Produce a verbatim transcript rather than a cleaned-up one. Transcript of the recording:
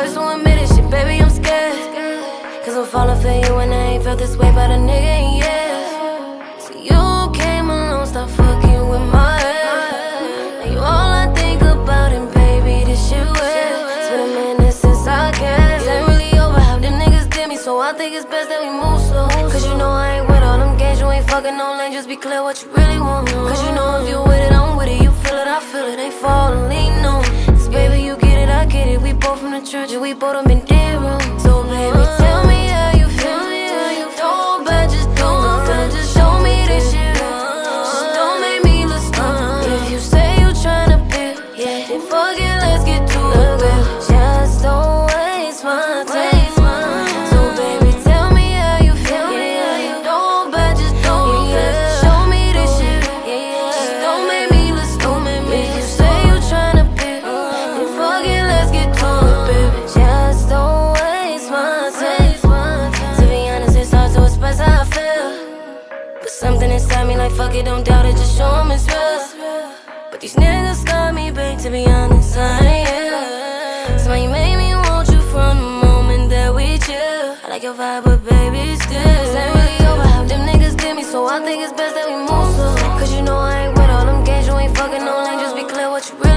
first to admit it, shit, baby, I'm scared. Cause I'm falling for you and I ain't felt this way about a nigga in years. So you came along, stop fucking with my head. Now you all I think about, and baby, this shit weird. It's been a minute since I cared. Ain't really over how them niggas did me, so I think it's best that we move slow. Cause you know I ain't with all them games, you ain't fucking no lane. Just be clear what you really want. Cause you know if you with it, I'm with it. You feel it, I feel it, ain't falling, lean on. Cause baby, you get it, I get it. We both from the church and we both done been dead wrong. So baby, tell me how you feel. Don't bet, just don't bet, just show me this shit. Just don't make me look stupid. If you say you tryna build, yeah, then fuck it, let's get to it, girl. Just don't waste my time. So baby, tell me how you feel. Don't bet, just don't bet, show me this shit. Just don't make me look stupid. If you say you tryna build, then fuck it, let's get to it, baby. Just don't waste my time. To be honest, it's hard to express how I feel, but something inside me like fuck it, don't doubt it, just show 'em it's real. But these niggas got me, babe, to be honest, I ain't here. So you made me want you from the moment that we chill. I like your vibe, but baby, still ain't really over how them niggas did me, so I think it's best that we move slow. Cause you know I ain't with all them games, you ain't fucking no lane, just be clear what you really